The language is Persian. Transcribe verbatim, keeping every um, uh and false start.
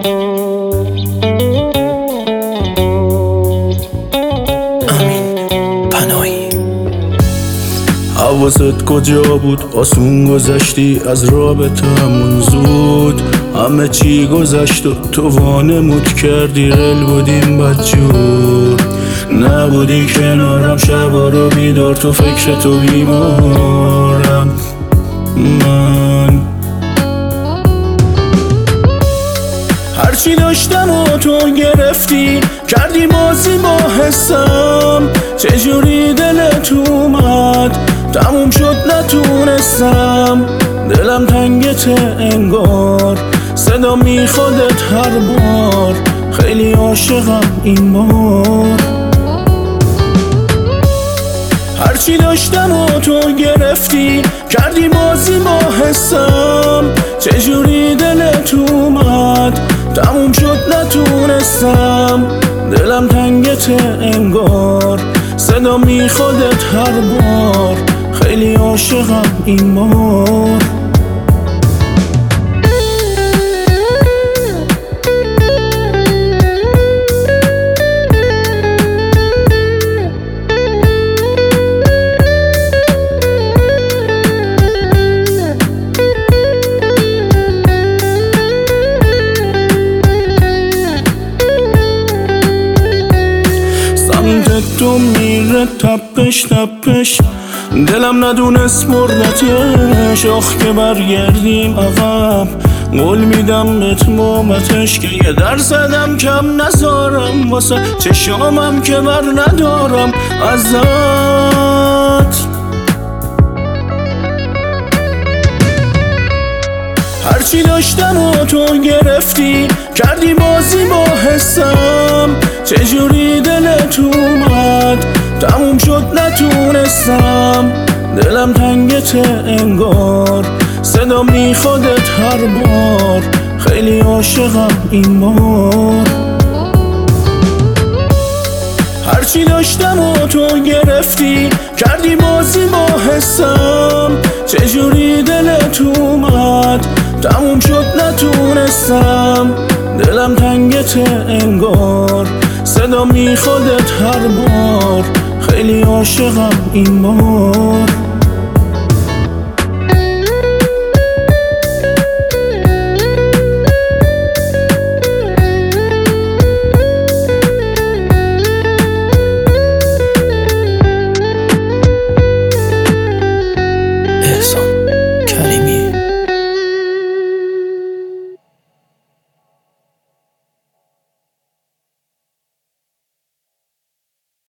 حواست کجا بود؟ آسون گذشتی از رابطمون زود. همه چی گذشت و تو وانمود کردی، قل بودیم بدجور. نبودی کنارم شبا رو بیدار، تو فکر تو بیمارم من. هرچی داشتم و تو گرفتی، کردی بازی با حسم. چجوری دلت اومد تموم شد نتونستم. دلم تنگت انگار، صدا میخوادت هر بار. خیلی عاشقم این بار. هرچی داشتم و تو گرفتی، کردی بازی با حسم. چجوری دلت اومد تموم شد نتونستم. دلم تنگت انگار، صدا میخوادت هر بار. خیلی عاشقم این بار. سمت تو میره تپش تپش، دلم ندونست مردتش. آخ که برگردیم عقب، قول میدم به تمامتش. که یه درصدم کم نذارم واسه چشامم که بر ندارم ازت. هرچی داشتم و تو گرفتی، کردی بازی با حسم. چجوری دلت اومد تموم شد نتونستم. دلم تنگت انگار، صدا میخوادت هر بار. خیلی عاشقم این بار. هرچی داشتم و تو گرفتی، کردی بازی با حسم. چجوری دلت اومد تموم شد نتونستم. دلم تنگت انگار، صدا میخوادت هر بار. خیلی عاشقم این بار.